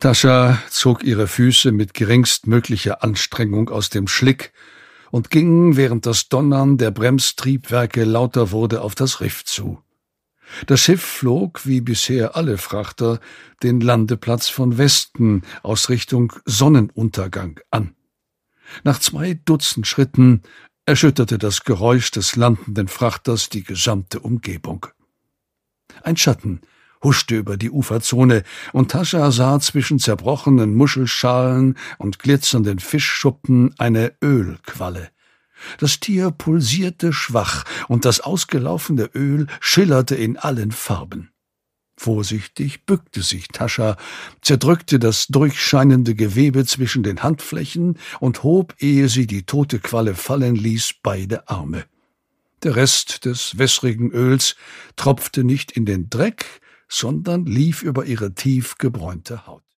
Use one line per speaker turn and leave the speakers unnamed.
Tascha zog ihre Füße mit geringstmöglicher Anstrengung aus dem Schlick und ging, während das Donnern der Bremstriebwerke lauter wurde, auf das Riff zu. Das Schiff flog, wie bisher alle Frachter, den Landeplatz von Westen aus Richtung Sonnenuntergang an. Nach 2 Dutzend Schritten erschütterte das Geräusch des landenden Frachters die gesamte Umgebung. Ein Schatten huschte über die Uferzone, und Tascha sah zwischen zerbrochenen Muschelschalen und glitzernden Fischschuppen eine Ölqualle. Das Tier pulsierte schwach, und das ausgelaufene Öl schillerte in allen Farben. Vorsichtig bückte sich Tascha, zerdrückte das durchscheinende Gewebe zwischen den Handflächen und hob, ehe sie die tote Qualle fallen ließ, beide Arme. Der Rest des wässrigen Öls tropfte nicht in den Dreck, sondern lief über ihre tief gebräunte Haut.